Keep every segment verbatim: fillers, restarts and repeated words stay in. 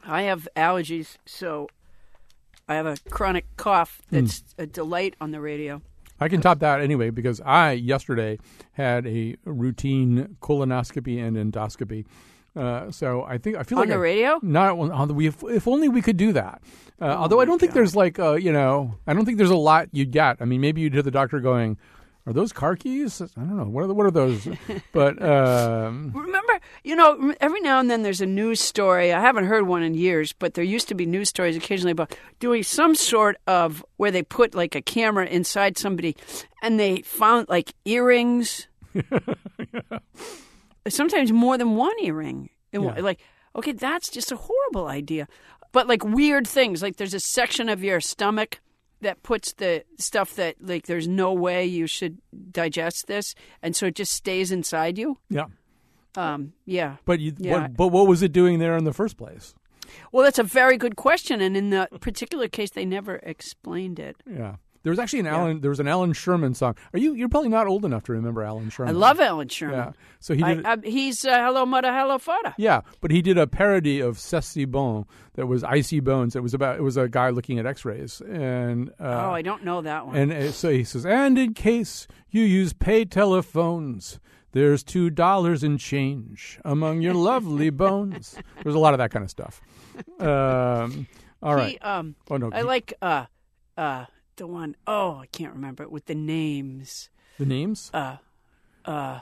I have allergies, so I have a chronic cough that's mm. a delight on the radio. I can top that anyway because I, yesterday, had a routine colonoscopy and endoscopy. Uh, so I think I feel on like the I, radio. Not on the. If, if only we could do that. Uh, oh although I don't think God. there's like uh, you know I don't think there's a lot you'd get. I mean, maybe you'd hear the doctor going, "Are those car keys?" I don't know. What are the, what are those? But um, remember, you know, every now and then there's a news story. I haven't heard one in years, but there used to be news stories occasionally about doing some sort of where they put like a camera inside somebody, and they found like earrings. yeah. Sometimes more than one earring. Yeah. Like, okay, that's just a horrible idea. But like weird things, like there's a section of your stomach that puts the stuff that like there's no way you should digest this, and so it just stays inside you. Yeah. Um, yeah. But you, yeah. What, but what was it doing there in the first place? Well, that's a very good question, and in the particular case, they never explained it. Yeah. There was actually an yeah. Alan. There was an Alan Sherman song. Are you? You're probably not old enough to remember Alan Sherman. I love Alan Sherman. Yeah. So he did. I, I, he's uh, Hello Mother, Hello Father. Yeah, but he did a parody of C'est Si Bon that was Icy Bones. It was about. It was a guy looking at X-rays, and uh, oh, I don't know that one. And uh, so he says, and in case you use pay telephones, there's two dollars in change among your lovely bones. There's a lot of that kind of stuff. Um, all right. He, um, oh no. I he, like. Uh, uh, The one, oh, I can't remember it with the names. The names? Uh, uh,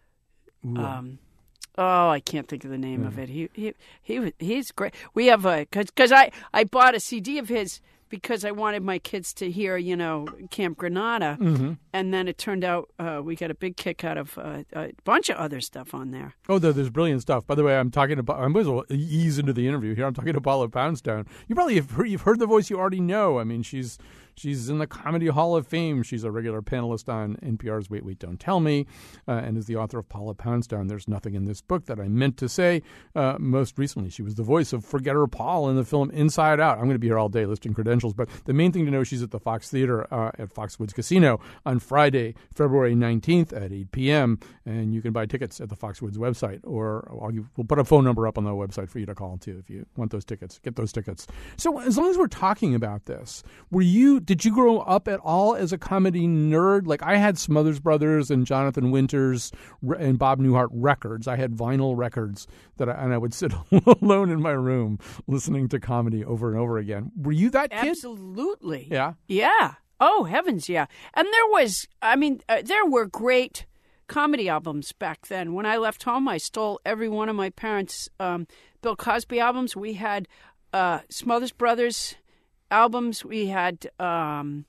um, oh, I can't think of the name yeah. of it. He, he, he, he's great. We have a because because I I bought a C D of his because I wanted my kids to hear, you know, Camp Granada, mm-hmm. and then it turned out uh, we got a big kick out of uh, a bunch of other stuff on there. Oh, there's brilliant stuff. By the way, I'm talking about. I'm going to ease into the interview here. I'm talking to Paula Poundstone. You probably have heard, you've heard the voice you already know. I mean, she's. She's in the Comedy Hall of Fame. She's a regular panelist on N P R's Wait, Wait, Don't Tell Me, uh, and is the author of Paula Poundstone. There's nothing in this book that I meant to say. Uh, most recently, she was the voice of Forgetter Paul in the film Inside Out. I'm going to be here all day listing credentials, but the main thing to know, she's at the Fox Theater uh, at Foxwoods Casino on Friday, February nineteenth at eight p.m., and you can buy tickets at the Foxwoods website, or I'll give, we'll put a phone number up on the website for you to call, too, if you want those tickets. Get those tickets. So as long as we're talking about this, were you... Did you grow up at all as a comedy nerd? Like I had Smothers Brothers and Jonathan Winters and Bob Newhart records. I had vinyl records that I, and I would sit alone in my room listening to comedy over and over again. Were you that kid? Absolutely. Yeah. Yeah. Oh, heavens, yeah. And there was, I mean, uh, there were great comedy albums back then. When I left home, I stole every one of my parents' um, Bill Cosby albums. We had uh, Smothers Brothers albums. We had um,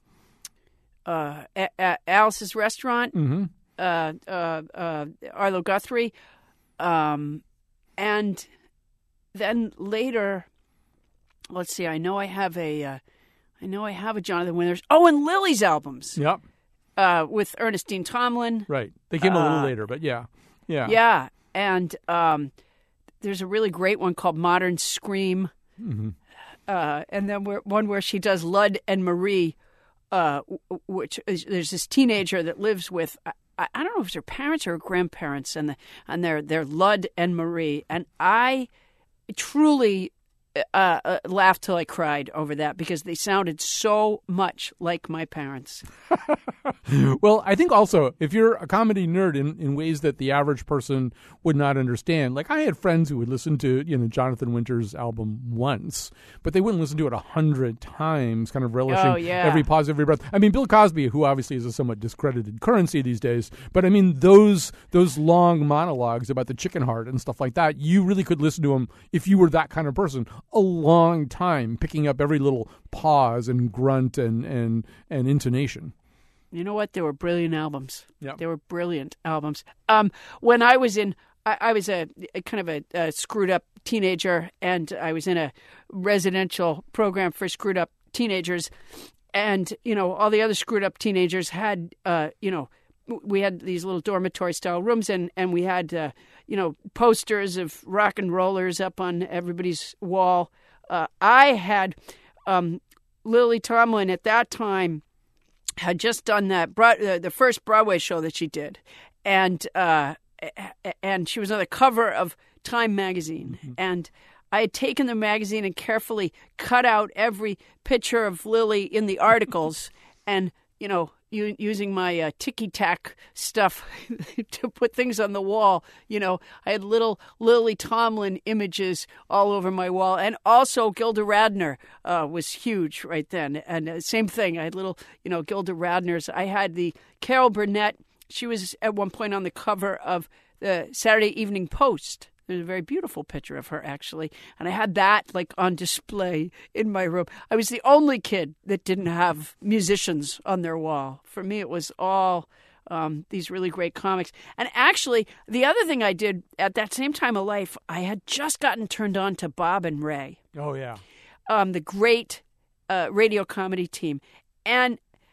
uh, a- a- Alice's Restaurant, mm-hmm. uh, uh, uh, Arlo Guthrie, um, and then later, let's see. I know I have a, uh, I know I have a Jonathan Winters. Oh, and Lily's albums. Yep. Uh, with Ernestine Tomlin. Right. They came a little uh, later, but yeah, yeah, yeah. And um, there's a really great one called Modern Scream. Mm-hmm. Uh, and then where, one where she does Lud and Marie, uh, which is, there's this teenager that lives with, I, I don't know if it's her parents or her grandparents, and the, and they're, they're Lud and Marie. And I truly uh, uh, laughed till I cried over that because they sounded so much like my parents. Well, I think also if you're a comedy nerd in, in ways that the average person would not understand, like I had friends who would listen to, you know, Jonathan Winters' album once, but they wouldn't listen to it a hundred times, kind of relishing oh, yeah. every pause, every breath. I mean, Bill Cosby, who obviously is a somewhat discredited currency these days, but I mean, those those long monologues about the chicken heart and stuff like that, you really could listen to them if you were that kind of person a long time, picking up every little pause and grunt and, and, and intonation. You know what? They were brilliant albums. Yeah, they were brilliant albums. Um, when I was in, I, I was a, a kind of a, a screwed up teenager, and I was in a residential program for screwed up teenagers, and you know all the other screwed up teenagers had, uh, you know, we had these little dormitory style rooms, and and we had, uh, you know, posters of rock and rollers up on everybody's wall. Uh, I had um, Lily Tomlin at that time. Had just done that uh, the first Broadway show that she did, and uh, and she was on the cover of Time magazine, mm-hmm. and I had taken the magazine and carefully cut out every picture of Lily in the articles and, you know, u- using my uh, ticky-tack stuff to put things on the wall. You know, I had little Lily Tomlin images all over my wall. And also Gilda Radner uh, was huge right then. And uh, same thing. I had little, you know, Gilda Radners. I had the Carol Burnett. She was at one point on the cover of the Saturday Evening Post. There's a very beautiful picture of her, actually. And I had that, like, on display in my room. I was the only kid that didn't have musicians on their wall. For me, it was all um, these really great comics. And actually, the other thing I did at that same time of life, I had just gotten turned on to Bob and Ray. Oh, yeah. Um, the great uh, radio comedy team. And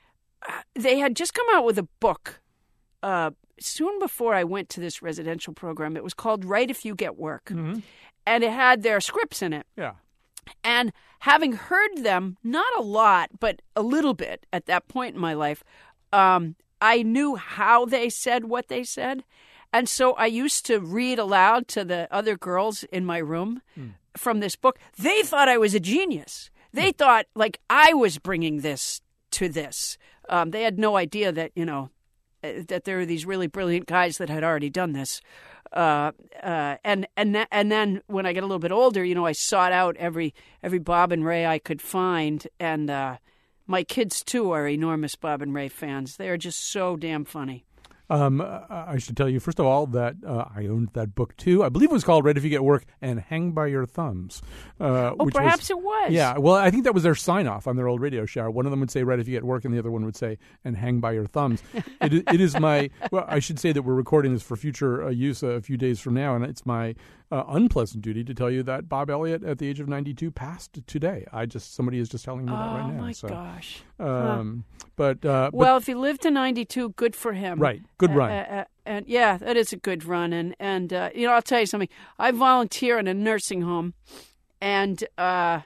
they had just come out with a book uh soon before I went to this residential program. It was called Write If You Get Work. Mm-hmm. And it had their scripts in it. Yeah. And having heard them, not a lot, but a little bit at that point in my life, um, I knew how they said what they said. And so I used to read aloud to the other girls in my room mm. from this book. They thought I was a genius. They mm. thought, like, I was bringing this to this. Um, they had no idea that, you know, that there were these really brilliant guys that had already done this. Uh, uh, and and th- and then when I get a little bit older, you know, I sought out every every Bob and Ray I could find. And uh, my kids, too, are enormous Bob and Ray fans. They are just so damn funny. Um, I should tell you, first of all, that uh, I owned that book, too. I believe it was called Write If You Get Work and Hang By Your Thumbs. Uh, oh, which perhaps was, it was. Yeah, well, I think that was their sign-off on their old radio show. One of them would say, Write If You Get Work, and the other one would say, and Hang By Your Thumbs. it, it is my, well, I should say that we're recording this for future uh, use a few days from now, and it's my uh, unpleasant duty to tell you that Bob Elliott, at the age of ninety-two, passed today. I just, somebody is just telling me oh, that right now. Oh, my so, gosh. Um, huh. But, uh, well, but, if he lived to ninety-two, good for him. Right, good run. Uh, uh, and yeah, that is a good run. And, and uh, you know, I'll tell you something. I volunteer in a nursing home, and, uh,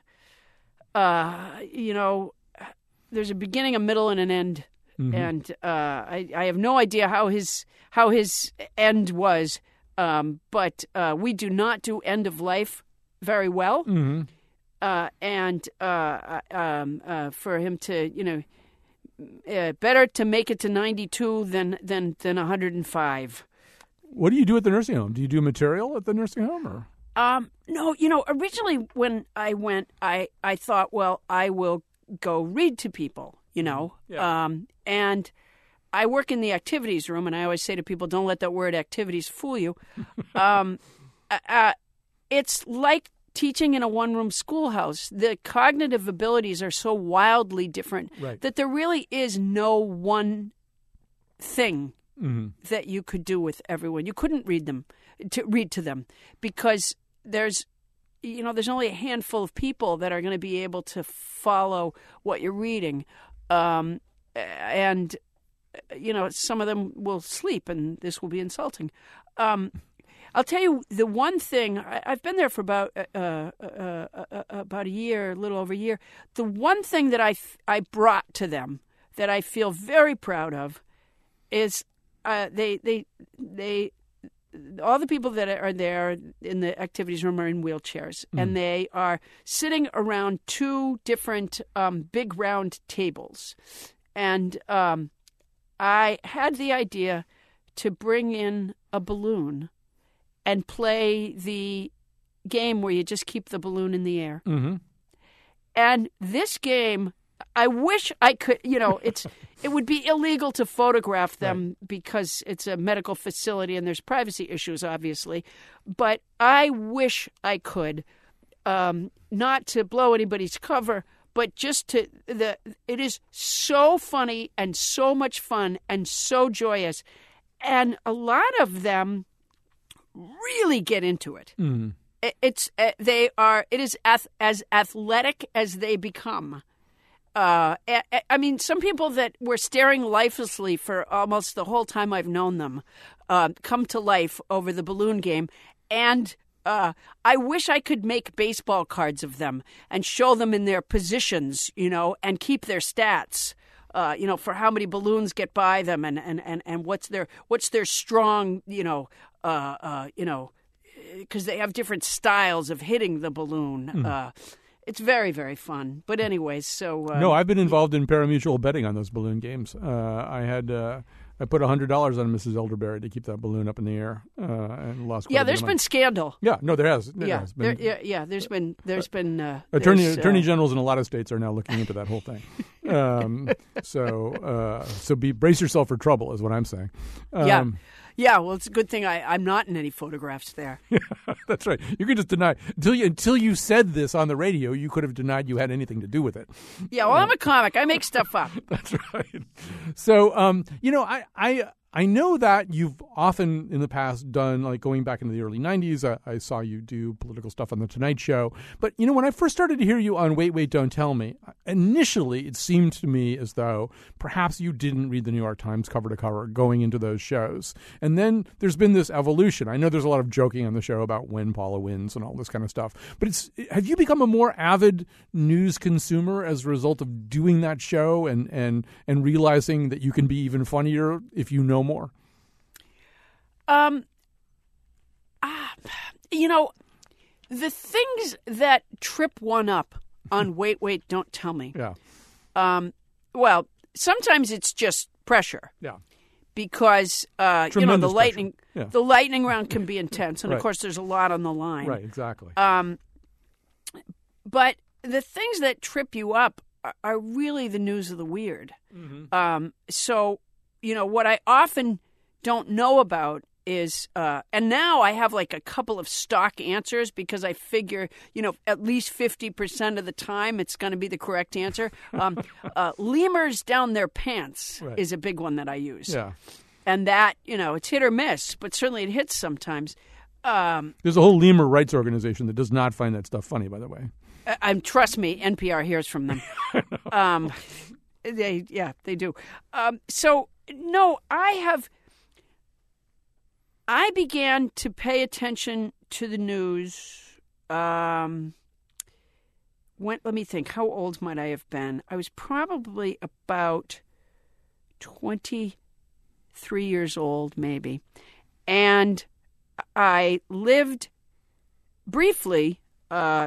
uh, you know, there's a beginning, a middle, and an end. Mm-hmm. And uh, I, I have no idea how his how his end was, um, but uh, we do not do end of life very well. Mm-hmm. Uh, and uh, um, uh, for him to, you know, uh, better to make it to ninety-two than than than one hundred five. What do you do at the nursing home? Do you do material at the nursing home, or? Um, no, you know, originally when I went, I, I thought, well, I will go read to people, you know, yeah. um, and I work in the activities room, and I always say to people, don't let that word activities fool you. um, uh, it's like teaching in a one-room schoolhouse. The cognitive abilities are so wildly different right. that there really is no one thing mm-hmm. that you could do with everyone. You couldn't read them, to read to them, because there's, you know, there's only a handful of people that are going to be able to follow what you're reading, um, and you know, some of them will sleep, and this will be insulting. Um, I'll tell you the one thing. I, I've been there for about uh, uh, uh, uh, about a year, a little over a year. The one thing that I I brought to them that I feel very proud of is uh, they they they all the people that are there in the activities room are in wheelchairs, mm. and they are sitting around two different um, big round tables, and um, I had the idea to bring in a balloon and play the game where you just keep the balloon in the air. Mm-hmm. And this game, I wish I could, you know, it's it would be illegal to photograph them right. because it's a medical facility and there's privacy issues, obviously. But I wish I could, um, not to blow anybody's cover, but just to the. It is so funny and so much fun and so joyous, and a lot of them really get into it. Mm. it it's uh, they are. It is ath- as athletic as they become. Uh, I, I mean, some people that were staring lifelessly for almost the whole time I've known them uh, come to life over the balloon game. And uh, I wish I could make baseball cards of them and show them in their positions, you know, and keep their stats, uh, you know, for how many balloons get by them and, and, and, and what's their what's their strong, you know, uh, uh, you know, because they have different styles of hitting the balloon. Hmm. Uh, it's very, very fun. But anyways, so... Uh, no, I've been involved in parimutuel betting on those balloon games. Uh, I had... Uh, I put one hundred dollars on Missus Elderberry to keep that balloon up in the air, uh, and lost quite Yeah, a bit there's of been money. scandal. Yeah, no, there has. There yeah, has been, there, yeah, yeah, there's been... There's been uh, Attorney there's, attorney uh, generals in a lot of states are now looking into that whole thing. Um, so uh, so be brace yourself for trouble is what I'm saying. Um, yeah. Yeah, well, it's a good thing I, I'm not in any photographs there. That's right. You could just deny until you until you said this on the radio. You could have denied you had anything to do with it. Yeah, well, I'm a comic. I make stuff up. That's right. So, um, you know, I, I I know that you've often in the past done, like going back into the early nineties, I, I saw you do political stuff on The Tonight Show. But, you know, when I first started to hear you on Wait, Wait, Don't Tell Me, initially it seemed to me as though perhaps you didn't read the New York Times cover to cover going into those shows. And then there's been this evolution. I know there's a lot of joking on the show about when Paula wins and all this kind of stuff. But it's have you become a more avid news consumer as a result of doing that show and, and, and realizing that you can be even funnier if you know more? Um, ah, you know, the things that trip one up on Wait, Wait, Don't Tell Me. Yeah. Um, well, sometimes it's just pressure. Yeah. Because uh, you know the lightning, yeah. the lightning round can be intense, and Right. of course there's a lot on the line. Right. Exactly. Um, but the things that trip you up are, are really the news of the weird. Mm-hmm. Um, so, you know, what I often don't know about is, uh, and now I have like a couple of stock answers because I figure, you know, at least fifty percent of the time it's going to be the correct answer. Um, uh, lemurs down their pants Right. is a big one that I use. Yeah. And that, you know, it's hit or miss, but certainly it hits sometimes. Um, There's a whole lemur rights organization that does not find that stuff funny, by the way. I, I'm trust me, N P R hears from them. um, they, yeah, they do. Um, so, no, I have... I began to pay attention to the news. Um, when, let me think. How old might I have been? I was probably about twenty-three years old, maybe. And I lived briefly, uh,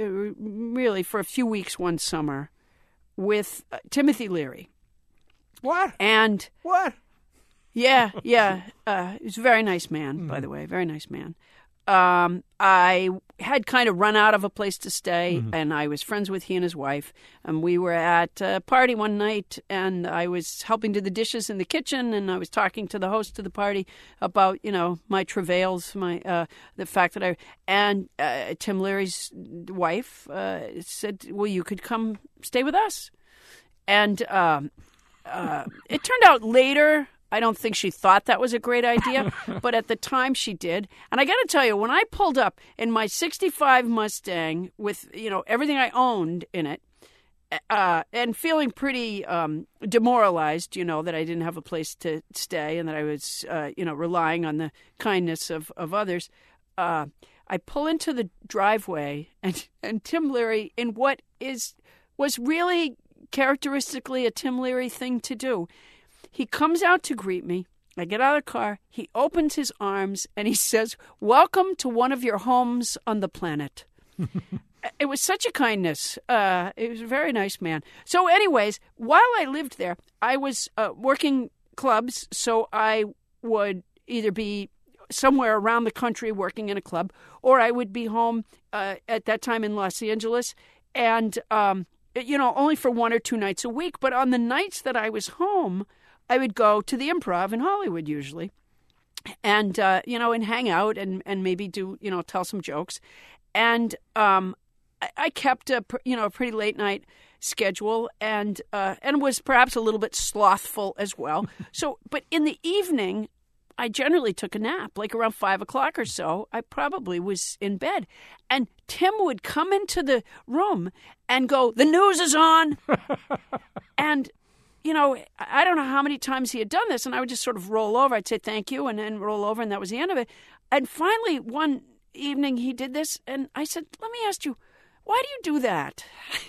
really for a few weeks one summer, with uh, Timothy Leary. What? And... What? Yeah, yeah. Uh, he was a very nice man, mm-hmm. by the way, very nice man. Um, I had kind of run out of a place to stay, mm-hmm. and I was friends with he and his wife. And we were at a party one night, and I was helping do the dishes in the kitchen, and I was talking to the host of the party about, you know, my travails, my uh, the fact that I... And uh, Tim Leary's wife uh, said, well, you could come stay with us. And um, uh, it turned out later... I don't think she thought that was a great idea, but at the time she did. And I got to tell you, when I pulled up in my sixty-five Mustang with, you know, everything I owned in it, uh, and feeling pretty um, demoralized, you know, that I didn't have a place to stay and that I was, uh, you know, relying on the kindness of, of others, uh, I pull into the driveway and, and Tim Leary, in what is was really characteristically a Tim Leary thing to do, he comes out to greet me. I get out of the car. He opens his arms and he says, welcome to one of your homes on the planet. It was such a kindness. Uh, it was a very nice man. So anyways, while I lived there, I was uh, working clubs. So I would either be somewhere around the country working in a club, or I would be home uh, at that time in Los Angeles. And, um, you know, only for one or two nights a week. But on the nights that I was home, I would go to the Improv in Hollywood usually and, uh, you know, and hang out and, and maybe do, you know, tell some jokes. And um, I, I kept a, you know, a pretty late night schedule and uh, and was perhaps a little bit slothful as well. So, but in the evening, I generally took a nap, like around five o'clock or so. I probably was in bed. And Tim would come into the room and go, the news is on. And you know, I don't know how many times he had done this, and I would just sort of roll over. I'd say thank you and then roll over, and that was the end of it. And finally, one evening he did this, and I said, let me ask you, why do you do that?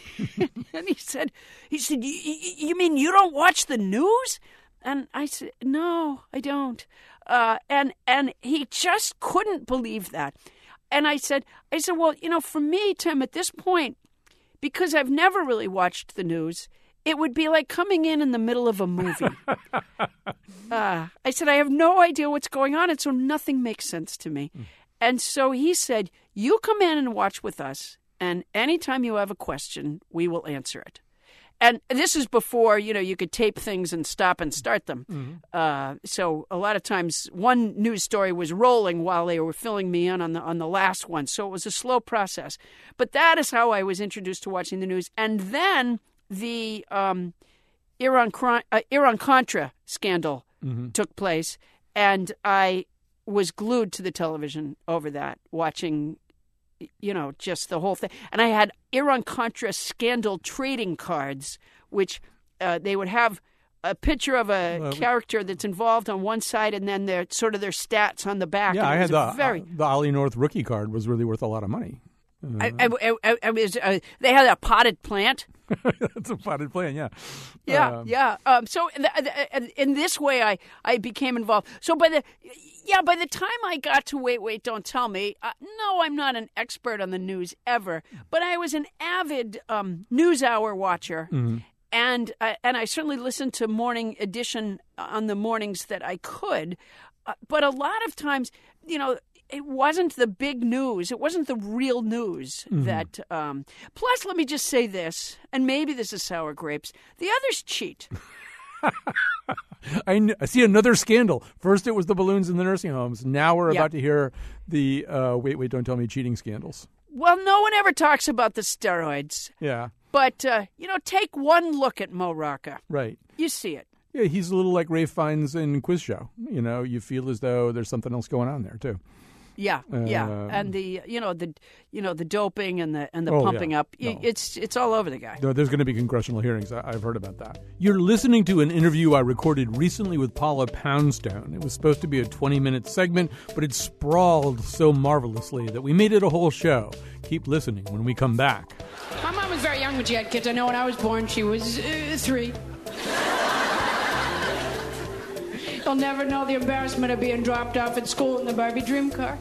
And he said, he said, you mean you don't watch the news? And I said, no, I don't. Uh, and, and he just couldn't believe that. and I said, I said, well, you know, for me, Tim, at this point, because I've never really watched the news, it would be like coming in in the middle of a movie. uh, I said, I have no idea what's going on, and so nothing makes sense to me. Mm. And so he said, you come in and watch with us, and anytime you have a question, we will answer it. And this is before, you know, you could tape things and stop and start them. Mm-hmm. Uh, so a lot of times one news story was rolling while they were filling me in on the on the last one. So it was a slow process. But that is how I was introduced to watching the news. And then the um, Iran uh, Iran-Contra scandal mm-hmm. took place, and I was glued to the television over that, watching, you know, just the whole thing. And I had Iran-Contra scandal trading cards, which uh, they would have a picture of a uh, character that's involved on one side, and then their sort of their stats on the back. Yeah, and I had the, very... uh, the Ollie North rookie card was really worth a lot of money. Uh, I, I, I, I was, uh, they had a potted plant. That's a potted plant, yeah. Yeah, um, yeah. Um, so in, the, in this way, I, I became involved. So by the yeah, by the time I got to Wait, Wait, Don't Tell Me, uh, no, I'm not an expert on the news ever, but I was an avid um, NewsHour watcher, mm-hmm. and uh, and I certainly listened to Morning Edition on the mornings that I could. Uh, but a lot of times, you know, it wasn't the big news. It wasn't the real news mm-hmm. that. Um, plus, let me just say this, and maybe this is sour grapes. The others cheat. I, kn- I see another scandal. First, it was the balloons in the nursing homes. Now we're yep. about to hear the uh, wait, wait, don't tell me cheating scandals. Well, no one ever talks about the steroids. Yeah. But, uh, you know, take one look at Mo Rocca. Right. You see it. Yeah, he's a little like Ralph Fiennes in Quiz Show. You know, you feel as though there's something else going on there, too. Yeah, yeah, uh, and the you know the you know the doping and the and the oh, pumping yeah. up, no. it's it's all over the guy. No, there's going to be congressional hearings. I, I've heard about that. You're listening to an interview I recorded recently with Paula Poundstone. It was supposed to be a twenty-minute segment, but it sprawled so marvelously that we made it a whole show. Keep listening when we come back. My mom was very young when she had kids. I know when I was born, she was uh, three. You'll never know the embarrassment of being dropped off at school in the Barbie dream car.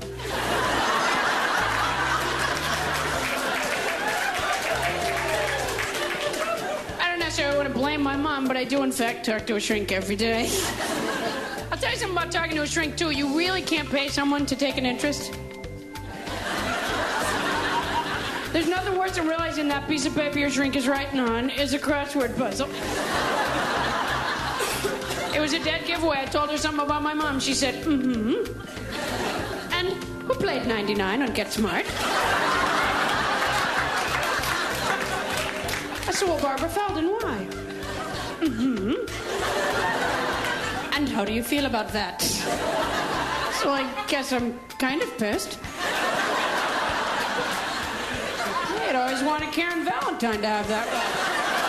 I don't necessarily want to blame my mom, but I do, in fact, talk to a shrink every day. I'll tell you something about talking to a shrink, too. You really can't pay someone to take an interest. There's nothing worse than realizing that piece of paper your shrink is writing on is a crossword puzzle. It was a dead giveaway. I told her something about my mom. She said, mm-hmm. And who played ninety-nine on Get Smart? I said, well, Barbara Feldon, why? Mm-hmm. And how do you feel about that? So I guess I'm kind of pissed. I'd always wanted Karen Valentine to have that role.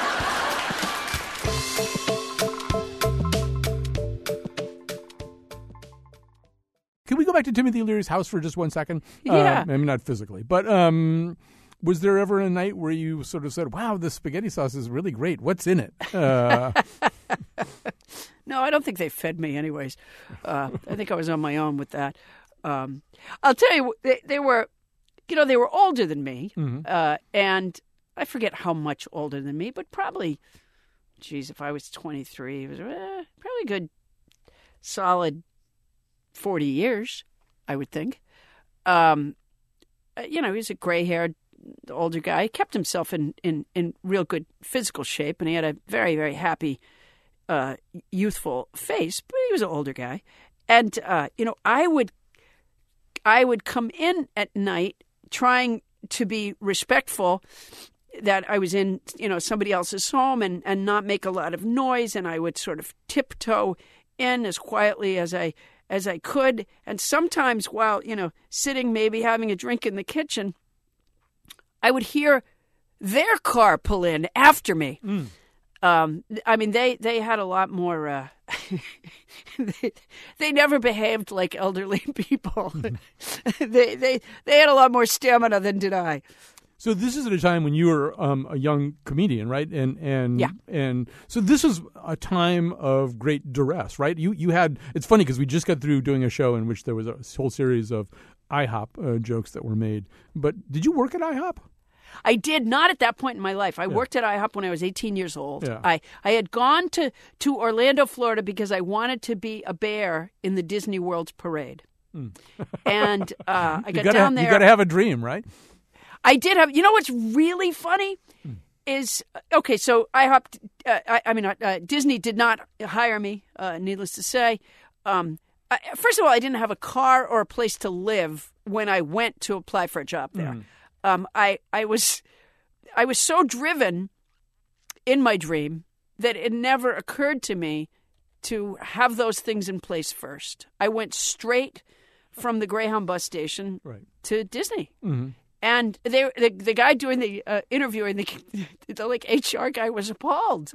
Can we go back to Timothy Leary's house for just one second? Yeah. Uh, maybe not physically, but um, was there ever a night where you sort of said, wow, this spaghetti sauce is really great. What's in it? Uh... No, I don't think they fed me anyways. Uh, I think I was on my own with that. Um, I'll tell you, they, they were, you know, they were older than me. Mm-hmm. Uh, and I forget how much older than me, but probably, geez, if I was twenty-three, it was eh, probably a good solid forty years, I would think. Um, you know, he's a gray-haired older guy. He kept himself in, in, in real good physical shape, and he had a very, very happy, uh, youthful face, but he was an older guy. And, uh, you know, I would, I would come in at night trying to be respectful that I was in, you know, somebody else's home and, and not make a lot of noise, and I would sort of tiptoe in as quietly as I as I could. And sometimes while, you know, sitting, maybe having a drink in the kitchen, I would hear their car pull in after me. Mm. Um, I mean, they, they had a lot more, uh, they, they never behaved like elderly people. they, they, they had a lot more stamina than did I. So this is at a time when you were um, a young comedian, right? And and yeah. and so this was a time of great duress, right? You you had it's funny because we just got through doing a show in which there was a whole series of IHOP uh, jokes that were made. But did you work at IHOP? I did not at that point in my life. I yeah. worked at IHOP when I was eighteen years old. Yeah. I, I had gone to, to Orlando, Florida, because I wanted to be a bear in the Disney World's parade. Mm. And uh, I got gotta, down there. You got to have a dream, right? I did have. You know what's really funny mm. is okay. So IHOP. Uh, I, I mean, uh, Disney did not hire me. Uh, needless to say. Um, I, first of all, I didn't have a car or a place to live when I went to apply for a job there. Mm. Um, I I was I was so driven in my dream that it never occurred to me to have those things in place first. I went straight from the Greyhound bus station right. to Disney, mm-hmm. and they the, the guy doing the uh, interviewing the, the like H R guy was appalled.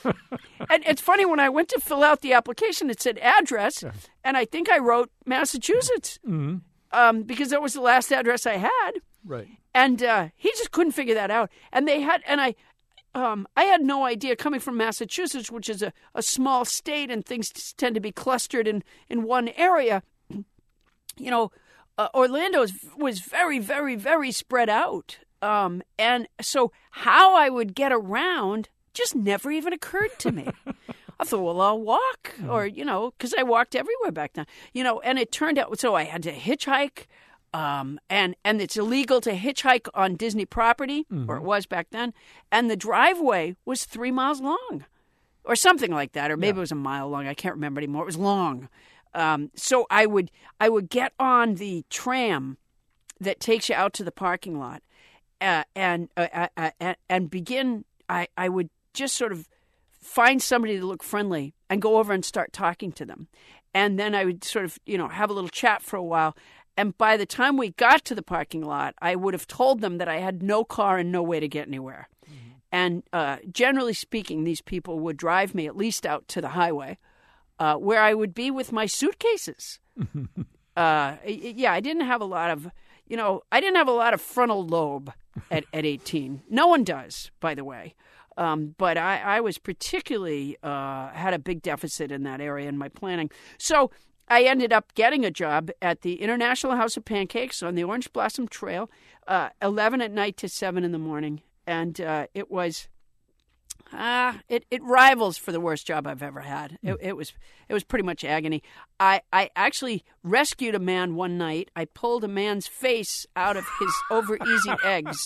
And it's funny, when I went to fill out the application, it said address, yeah. and I think I wrote Massachusetts mm-hmm. um, because that was the last address I had. Right. And uh, he just couldn't figure that out. And they had, and I, um, I had no idea, coming from Massachusetts, which is a, a small state and things tend to be clustered in, in one area. You know, uh, Orlando was, was very, very, very spread out. Um, and so how I would get around just never even occurred to me. I thought, well, I'll walk, or, you know, because I walked everywhere back then. You know, and it turned out, so I had to hitchhike. Um, and, and it's illegal to hitchhike on Disney property, mm-hmm. or it was back then. And the driveway was three miles long or something like that. Or maybe yeah. it was a mile long. I can't remember anymore. It was long. Um, so I would I would get on the tram that takes you out to the parking lot uh, and, uh, uh, uh, and begin, I, I would just sort of find somebody to look friendly and go over and start talking to them. And then I would sort of, you know, have a little chat for a while. And by the time we got to the parking lot, I would have told them that I had no car and no way to get anywhere. Mm-hmm. And uh, generally speaking, these people would drive me at least out to the highway, uh, where I would be with my suitcases. uh, yeah, I didn't have a lot of, you know, I didn't have a lot of frontal lobe at, at eighteen. No one does, by the way. Um, but I, I was particularly uh, had a big deficit in that area in my planning. So I ended up getting a job at the International House of Pancakes on the Orange Blossom Trail, uh, eleven at night to seven in the morning. And uh, it was, uh, it, it rivals for the worst job I've ever had. It, it was it was pretty much agony. I, I actually rescued a man one night. I pulled a man's face out of his over-easy eggs.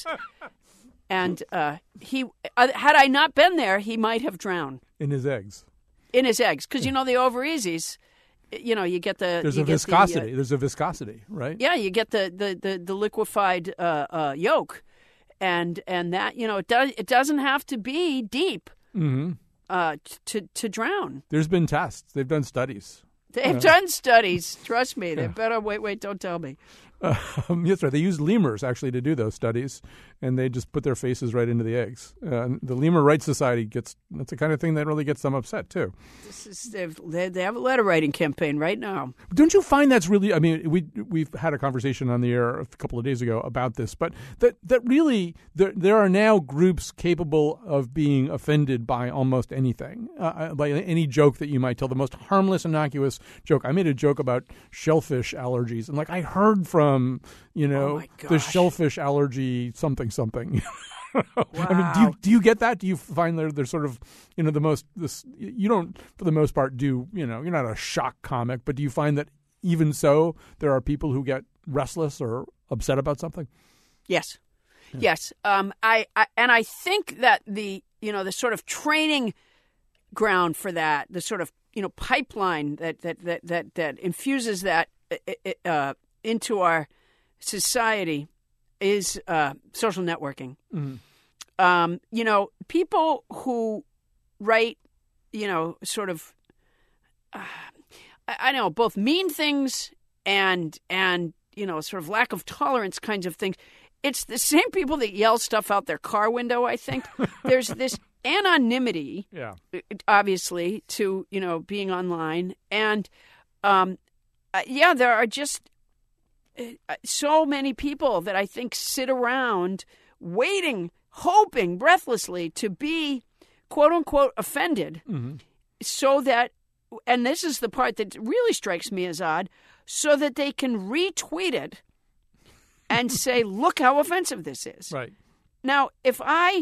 And uh, he, uh, had I not been there, he might have drowned. In his eggs? In his eggs. Because, you know, the over-easies, you know, you get the... There's you a get viscosity. The, uh, There's a viscosity, right? Yeah, you get the, the, the, the liquefied uh, uh, yolk. And and that, you know, it, does, it doesn't have to be deep mm-hmm. uh, to, to drown. There's been tests. They've done studies. They've yeah. done studies. Trust me. They Yeah. better... Wait, wait, don't tell me. Um, that's right. They use lemurs actually to do those studies, and they just put their faces right into the eggs. Uh, the Lemur Rights Society gets that's the kind of thing that really gets them upset too. This is they they have a letter writing campaign right now. Don't you find that's really? I mean, we we've had a conversation on the air a couple of days ago about this, but that that really there there are now groups capable of being offended by almost anything, uh, by any joke that you might tell, the most harmless, innocuous joke. I made a joke about shellfish allergies, and like I heard from. Um, you know, oh the shellfish allergy something something. Wow. I mean, do you do you get that? Do you find they're they're sort of, you know, the most this you don't for the most part do, you know, you're not a shock comic, but do you find that even so there are people who get restless or upset about something? Yes. Yeah. Yes. Um I, I and I think that the, you know, the sort of training ground for that, the sort of, you know, pipeline that that that that, that infuses that uh into our society is uh, social networking. Mm-hmm. Um, you know, people who write, you know, sort of, uh, I, I know, both mean things and, and, you know, sort of lack of tolerance kinds of things. It's the same people that yell stuff out their car window, I think. There's this anonymity, yeah. obviously, to, you know, being online. And, um, uh, yeah, there are just so many people that I think sit around waiting, hoping breathlessly to be, quote unquote, offended, mm-hmm. so that, and this is the part that really strikes me as odd, so that they can retweet it and say, look how offensive this is. Right. Now, if I,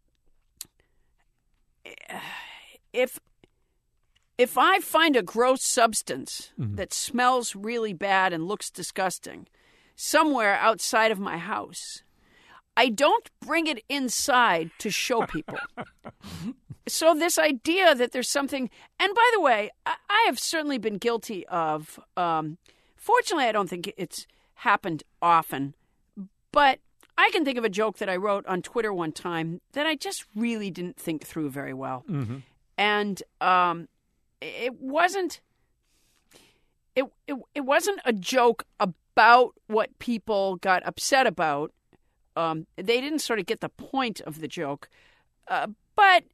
if, if I find a gross substance mm-hmm. that smells really bad and looks disgusting somewhere outside of my house, I don't bring it inside to show people. So this idea that there's something, and by the way, I, I have certainly been guilty of, um, fortunately, I don't think it's happened often, but I can think of a joke that I wrote on Twitter one time that I just really didn't think through very well. Mm-hmm. And um, it wasn't, it, it, it wasn't a joke about what people got upset about. Um, they didn't sort of get the point of the joke. Uh, but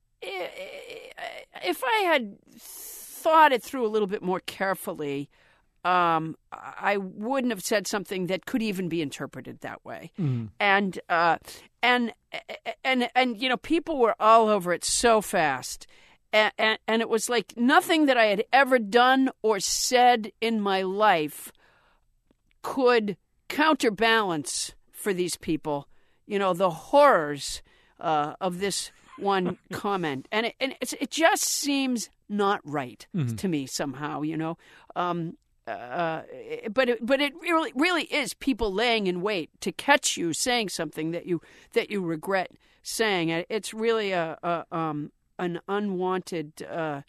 if I had thought it through a little bit more carefully, um, I wouldn't have said something that could even be interpreted that way. Mm. And, uh, and, and, and, you know, people were all over it so fast. And, and, and it was like nothing that I had ever done or said in my life could counterbalance for these people, you know, the horrors uh, of this one comment. And it, and it's, it just seems not right mm-hmm. to me somehow, you know. Um, uh, but it, but it really really is people laying in wait to catch you saying something that you that you regret saying. It's really a, a um, an unwanted. Uh,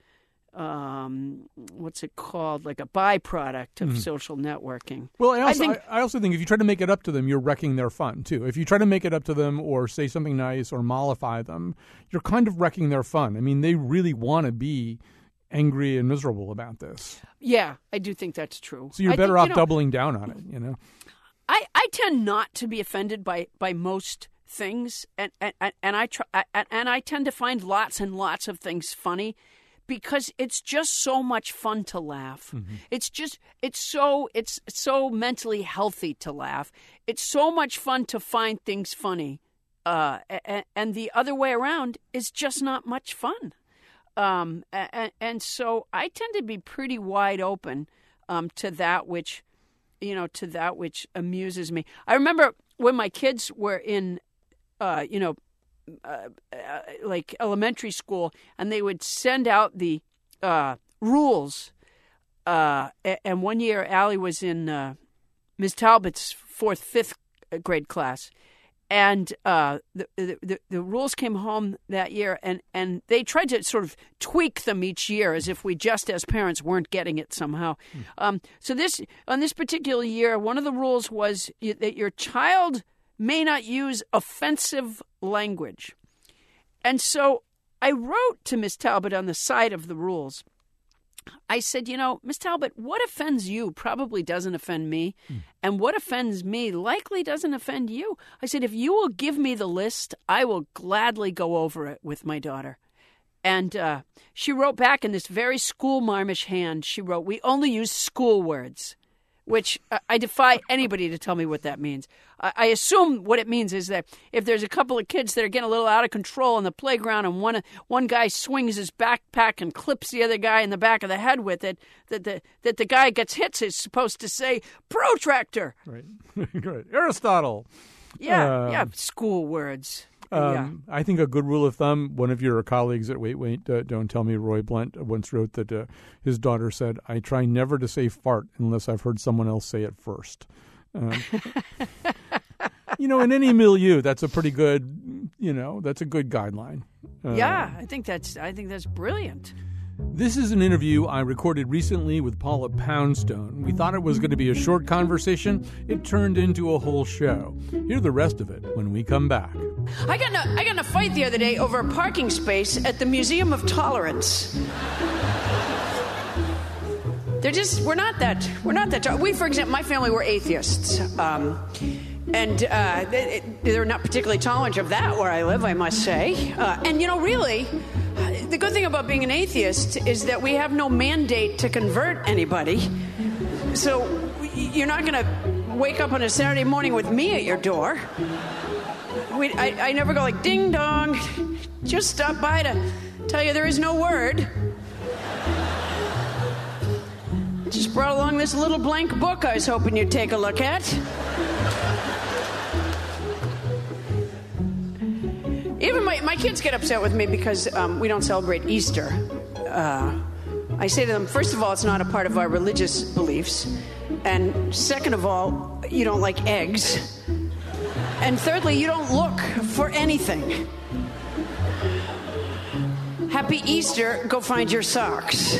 um what's it called like a byproduct of mm-hmm. social networking. Well, I also, I, think, I, I also think if you try to make it up to them, you're wrecking their fun too. If you try to make it up to them or say something nice or mollify them, you're kind of wrecking their fun. I mean, they really want to be angry and miserable about this. Yeah, I do think that's true. So you're I better think, off you know, doubling down on it, you know. I, I tend not to be offended by, by most things, and and, and I try and, and I tend to find lots and lots of things funny. Because it's just so much fun to laugh. Mm-hmm. It's just, it's so, it's so mentally healthy to laugh. It's so much fun to find things funny. Uh, and, and the other way around is just not much fun. Um, and, and so I tend to be pretty wide open um, to that which, you know, to that which amuses me. I remember when my kids were in, uh, you know, Uh, uh, like elementary school, and they would send out the uh, rules. Uh, and one year, Allie was in uh, Miz Talbot's fourth, fifth grade class, and uh, the, the the rules came home that year, and, and they tried to sort of tweak them each year as if we just as parents weren't getting it somehow. Mm. Um, so this on this particular year, one of the rules was that your child may not use offensive language. And so I wrote to Miss Talbot on the side of the rules. I said, you know, Miss Talbot, what offends you probably doesn't offend me. Mm. And what offends me likely doesn't offend you. I said, if you will give me the list, I will gladly go over it with my daughter. And uh, she wrote back in this very school-marmish hand, she wrote, we only use school words. Which uh, I defy anybody to tell me what that means. I, I assume what it means is that if there's a couple of kids that are getting a little out of control on the playground and one one guy swings his backpack and clips the other guy in the back of the head with it, that the that the guy gets hits is supposed to say, protractor. Right. Good. Aristotle. Yeah, uh, yeah, school words. Um, yeah. I think a good rule of thumb, one of your colleagues at Wait, Wait, uh, Don't Tell Me, Roy Blunt, once wrote that uh, his daughter said, I try never to say fart unless I've heard someone else say it first. Um, you know, in any milieu, that's a pretty good, you know, that's a good guideline. Uh, yeah, I think that's I think that's brilliant. This is an interview I recorded recently with Paula Poundstone. We thought it was going to be a short conversation. It turned into a whole show. Hear the rest of it when we come back. I got in a, I got in a fight the other day over a parking space at the Museum of Tolerance. They're just, we're not that, we're not that, we, for example, my family were atheists. Um, and uh, they, they're not particularly tolerant of that where I live, I must say. Uh, and, you know, really, the good thing about being an atheist is that we have no mandate to convert anybody. So you're not going to wake up on a Saturday morning with me at your door. We, I, I never go like, ding dong, just stop by to tell you there is no word. I just brought along this little blank book I was hoping you'd take a look at. Even my, my kids get upset with me because um, we don't celebrate Easter. Uh, I say to them, first of all, it's not a part of our religious beliefs. And second of all, you don't like eggs. And thirdly, you don't look for anything. Happy Easter, go find your socks.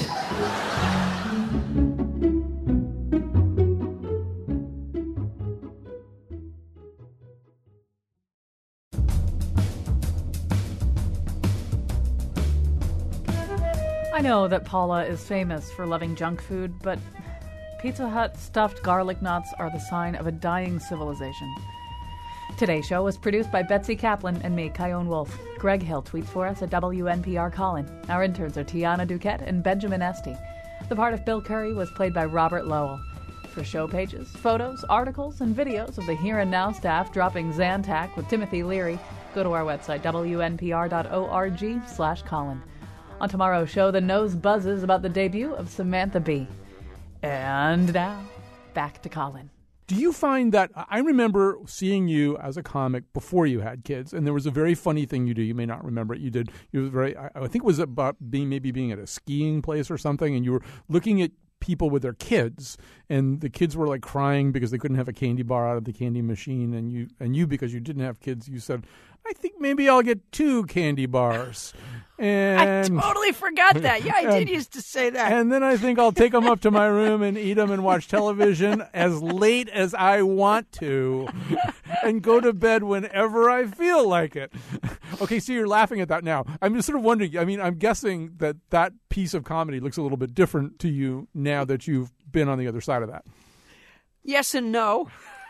I know that Paula is famous for loving junk food, but Pizza Hut stuffed garlic knots are the sign of a dying civilization. Today's show was produced by Betsy Kaplan and me, Kyone Wolf. Greg Hill tweets for us at W N P R Colin. Our interns are Tiana Duquette and Benjamin Esty. The part of Bill Curry was played by Robert Lowell. For show pages, photos, articles, and videos of the Here and Now staff dropping Zantac with Timothy Leary, go to our website, W N P R dot org slash Colin. On tomorrow's show, the nose buzzes about the debut of Samantha Bee. And now, back to Colin. Do you find that, I remember seeing you as a comic before you had kids, and there was a very funny thing you do. You may not remember it. You did, you was very, I think it was about being maybe being at a skiing place or something, and you were looking at people with their kids, and the kids were like crying because they couldn't have a candy bar out of the candy machine, and you, and you because you didn't have kids, you said, I think maybe I'll get two candy bars. And I totally forgot that. Yeah, I and, did used to say that. And then I think I'll take them up to my room and eat them and watch television as late as I want to and go to bed whenever I feel like it. Okay, so you're laughing at that now. I'm just sort of wondering, I mean, I'm guessing that that piece of comedy looks a little bit different to you now that you've been on the other side of that. Yes and no.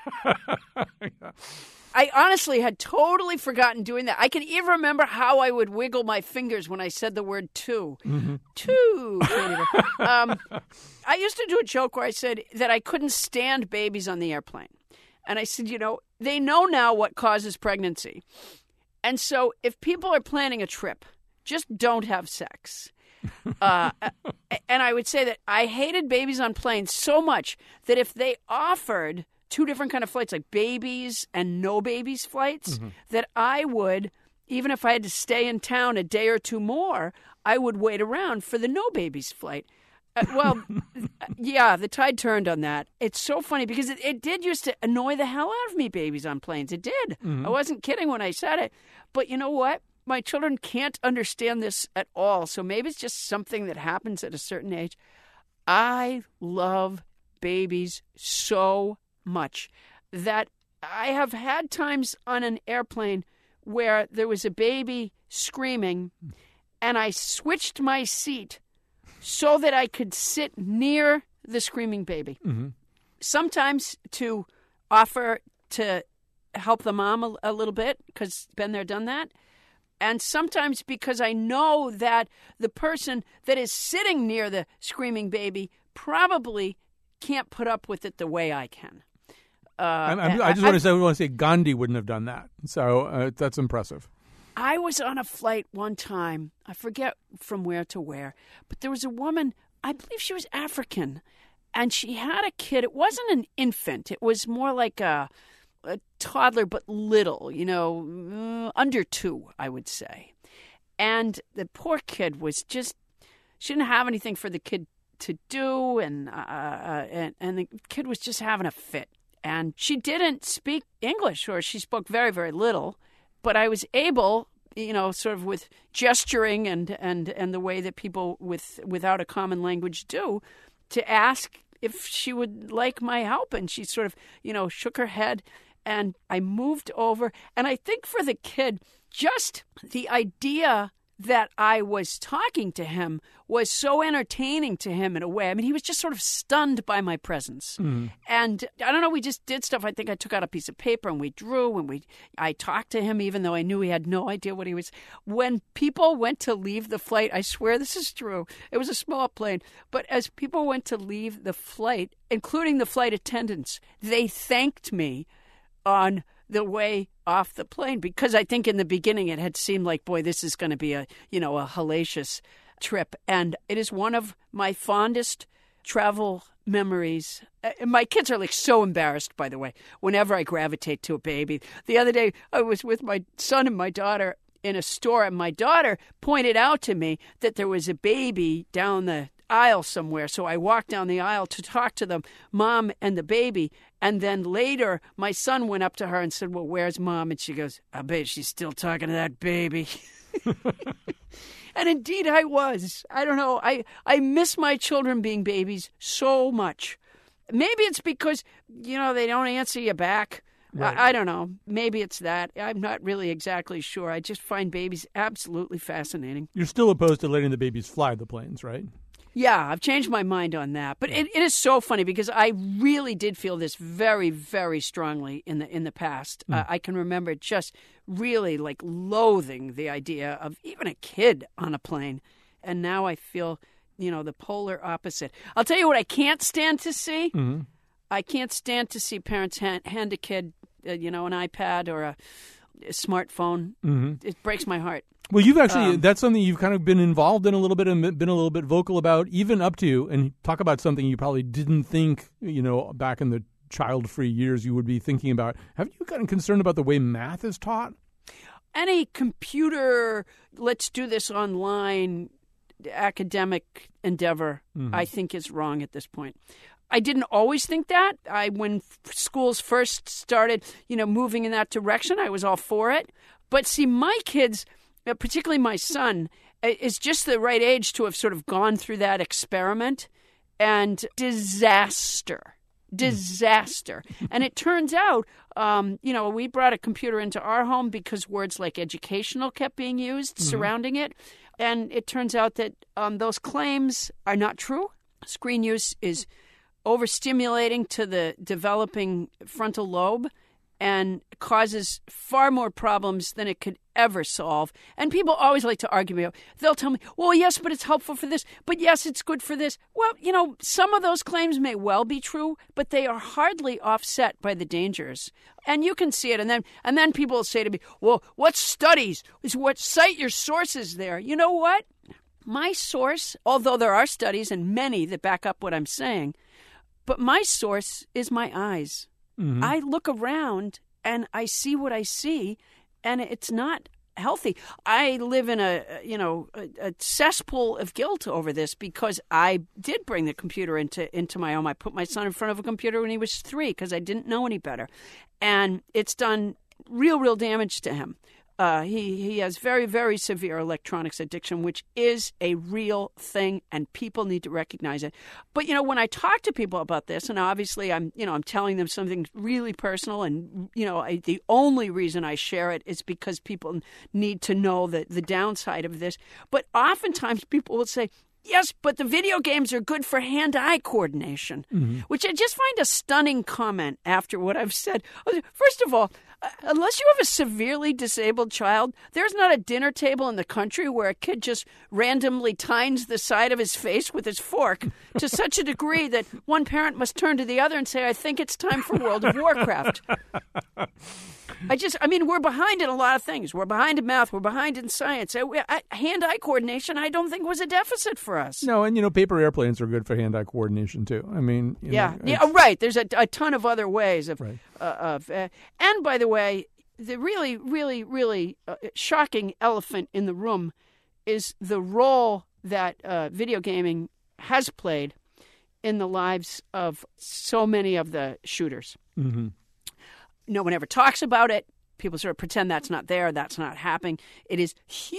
I honestly had totally forgotten doing that. I can even remember how I would wiggle my fingers when I said the word two. Mm-hmm. Two. um, I used to do a joke where I said that I couldn't stand babies on the airplane. And I said, you know, they know now what causes pregnancy. And so if people are planning a trip, just don't have sex. uh, and I would say that I hated babies on planes so much that if they offered two different kind of flights, like babies and no babies flights, mm-hmm. that I would, even if I had to stay in town a day or two more, I would wait around for the no babies flight. Uh, well, yeah, the tide turned on that. It's so funny because it, it did used to annoy the hell out of me, babies on planes. It did. Mm-hmm. I wasn't kidding when I said it. But you know what? My children can't understand this at all. So maybe it's just something that happens at a certain age. I love babies so much that I have had times on an airplane where there was a baby screaming and I switched my seat so that I could sit near the screaming baby. Mm-hmm. Sometimes to offer to help the mom a, a little bit because been there, done that. And sometimes because I know that the person that is sitting near the screaming baby probably can't put up with it the way I can. Uh, I'm, I'm, I just I, want to say, I want to say Gandhi wouldn't have done that. So uh, that's impressive. I was on a flight one time. I forget from where to where, but there was a woman, I believe she was African, and she had a kid. It wasn't an infant. It was more like a, a toddler, but little, you know, uh, under two, I would say. And the poor kid was just, she didn't have anything for the kid to do, and uh, uh, and, and the kid was just having a fit. And she didn't speak English, or she spoke very, very little. But I was able, you know, sort of with gesturing and, and, and the way that people with without a common language do, to ask if she would like my help. And she sort of, you know, shook her head. And I moved over. And I think for the kid, just the idea that I was talking to him was so entertaining to him in a way. I mean, he was just sort of stunned by my presence. Mm. And I don't know, we just did stuff. I think I took out a piece of paper and we drew and we I talked to him even though I knew he had no idea what he was. When people went to leave the flight, I swear this is true. It was a small plane. But as people went to leave the flight, including the flight attendants, they thanked me on the way off the plane, because I think in the beginning it had seemed like, boy, this is going to be a, you know, a hellacious trip. And it is one of my fondest travel memories. My kids are like so embarrassed, by the way, whenever I gravitate to a baby. The other day I was with my son and my daughter in a store, and my daughter pointed out to me that there was a baby down the aisle somewhere. So I walked down the aisle to talk to the mom and the baby. And then later, my son went up to her and said, well, where's mom? And she goes, I bet she's still talking to that baby. And indeed I was. I don't know. I, I miss my children being babies so much. Maybe it's because, you know, they don't answer you back. Right. I, I don't know. Maybe it's that. I'm not really exactly sure. I just find babies absolutely fascinating. You're still opposed to letting the babies fly the planes, right? Yeah, I've changed my mind on that. But it, it is so funny because I really did feel this very, very strongly in the in the past. Mm. Uh, I can remember just really like loathing the idea of even a kid on a plane. And now I feel, you know, the polar opposite. I'll tell you what I can't stand to see. Mm-hmm. I can't stand to see parents hand, hand a kid, uh, you know, an iPad or a, a smartphone. Mm-hmm. It breaks my heart. Well, you've actually, um, that's something you've kind of been involved in a little bit and been a little bit vocal about, even up to, and talk about something you probably didn't think, you know, back in the child-free years you would be thinking about. Have you gotten concerned about the way math is taught? Any computer, let's do this online academic endeavor, mm-hmm. I think is wrong at this point. I didn't always think that. I, when schools first started, you know, moving in that direction, I was all for it. But see, my kids, particularly my son, is just the right age to have sort of gone through that experiment, and disaster, disaster. And it turns out, um, you know, we brought a computer into our home because words like educational kept being used mm-hmm. surrounding it. And it turns out that um, those claims are not true. Screen use is overstimulating to the developing frontal lobe and causes far more problems than it could ever solve. And people always like to argue me. They'll tell me, well, yes, but it's helpful for this. But yes, it's good for this. Well, you know, some of those claims may well be true, but they are hardly offset by the dangers. And you can see it. And then and then people will say to me, well, what studies? What cite your sources there? You know what? My source, although there are studies and many that back up what I'm saying, but my source is my eyes. Mm-hmm. I look around and I see what I see, and it's not healthy. I live in a, you know, a, a cesspool of guilt over this because I did bring the computer into, into my home. I put my son in front of a computer when he was three because I didn't know any better. And it's done real, real damage to him. Uh, he, he has very, very severe electronics addiction, which is a real thing, and people need to recognize it. But, you know, when I talk to people about this, and obviously I'm, you know, I'm telling them something really personal, and, you know, I, the only reason I share it is because people need to know the, the downside of this. But oftentimes people will say, yes, but the video games are good for hand-eye coordination, mm-hmm. which I just find a stunning comment after what I've said. First of all, unless you have a severely disabled child, there's not a dinner table in the country where a kid just randomly tines the side of his face with his fork to such a degree that one parent must turn to the other and say, I think it's time for World of Warcraft. I just, I mean, we're behind in a lot of things. We're behind in math. We're behind in science. I, I, hand-eye coordination, I don't think was a deficit for us. No, and, you know, paper airplanes are good for hand-eye coordination, too. I mean, you yeah. know, yeah, right. There's a, a ton of other ways of, right. uh, of uh, and by the way, the really, really, really uh, shocking elephant in the room is the role that uh, video gaming has played in the lives of so many of the shooters. Mm-hmm. No one ever talks about it. People sort of pretend that's not there, that's not happening. It is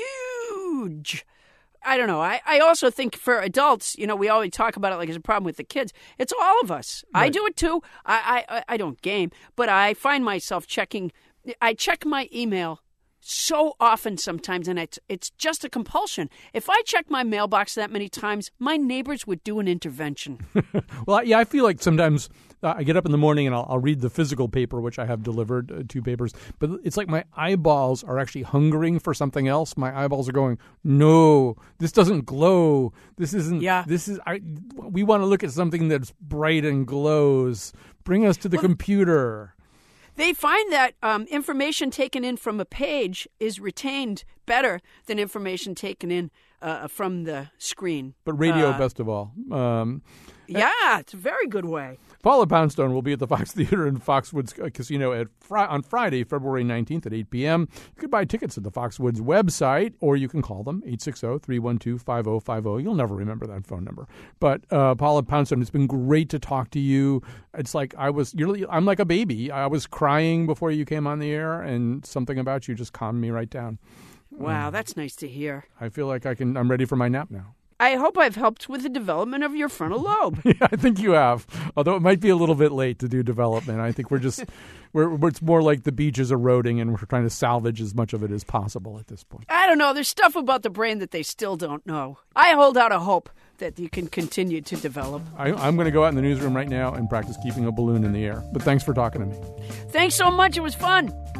huge. I don't know. I, I also think for adults, you know, we always talk about it like it's a problem with the kids. It's all of us. Right. I do it too. I, I, I don't game, but I find myself checking. I check my email so often sometimes, and it's it's just a compulsion. If I check my mailbox that many times, my neighbors would do an intervention. Well, yeah, I feel like sometimes uh, I get up in the morning and I'll, I'll read the physical paper, which I have delivered, uh, two papers, but it's like my eyeballs are actually hungering for something else. My eyeballs are going, no, this doesn't glow. This isn't, yeah. this is, I, we want to look at something that's bright and glows. Bring us to the well, computer. They find that um, information taken in from a page is retained better than information taken in uh, from the screen. But radio, uh, best of all. Um, yeah, it's a very good way. Paula Poundstone will be at the Fox Theater in Foxwoods Casino at fr- on Friday, February nineteenth at eight p.m. You can buy tickets at the Foxwoods website, or you can call them, eight six zero, three one two, five zero five zero. You'll never remember that phone number. But uh, Paula Poundstone, it's been great to talk to you. It's like I was, you're, I'm like a baby. I was crying before you came on the air, and something about you just calmed me right down. Wow, that's nice to hear. I feel like I can. I'm ready for my nap now. I hope I've helped with the development of your frontal lobe. Yeah, I think you have. Although it might be a little bit late to do development. I think we're just, we're, we're it's more like the beach is eroding and we're trying to salvage as much of it as possible at this point. I don't know. There's stuff about the brain that they still don't know. I hold out a hope that you can continue to develop. I, I'm going to go out in the newsroom right now and practice keeping a balloon in the air. But thanks for talking to me. Thanks so much. It was fun.